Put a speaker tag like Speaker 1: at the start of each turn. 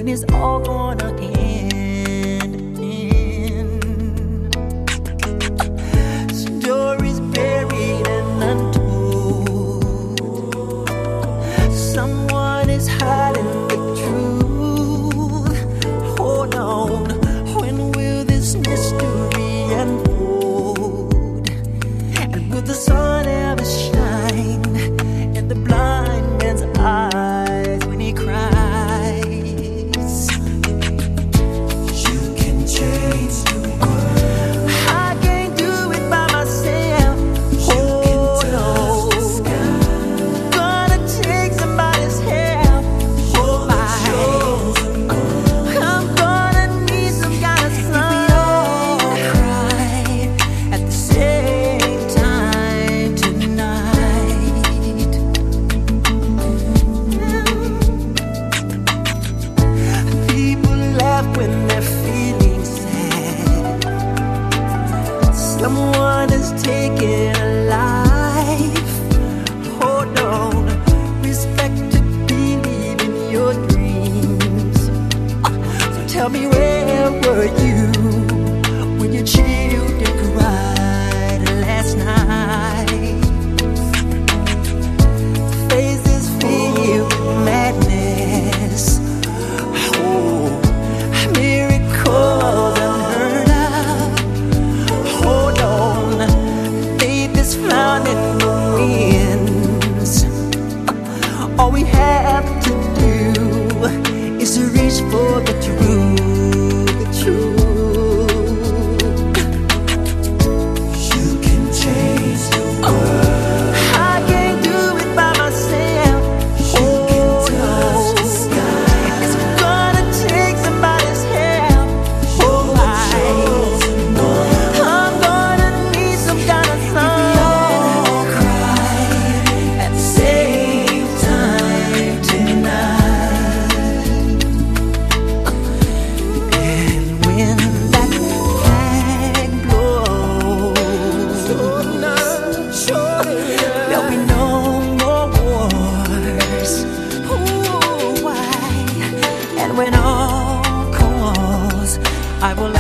Speaker 1: it's all gonna end. Stories buried and untold. Someone is hiding the truth. Hold on, when will this mystery unfold? And will the sun ever shine in the blind man's eyes when he cries?
Speaker 2: You can change the world.
Speaker 1: I can't do it by myself. Hold on, gonna take somebody's help. Oh my, I'm gonna need some kind of sign. We all cry at the same time tonight. People laugh when they're feeling sad. Someone is taking a life. Hold on, respect to believe in your dreams. So tell me, where were you when your children cried last night? Faces filled with madness. Oh, miracles unheard of. Hold on, faith is found in the winds. All we have to do is to reach for the truth, the truth.
Speaker 2: You can change the world.
Speaker 1: I can't do it by myself. Hold on, it's gonna take somebody's help. Oh my, I'm gonna need some kind of sign. We all cry at the same time tonight. And when that flag blows, there'll be no more wars. Ooh, why? And when all calls, I will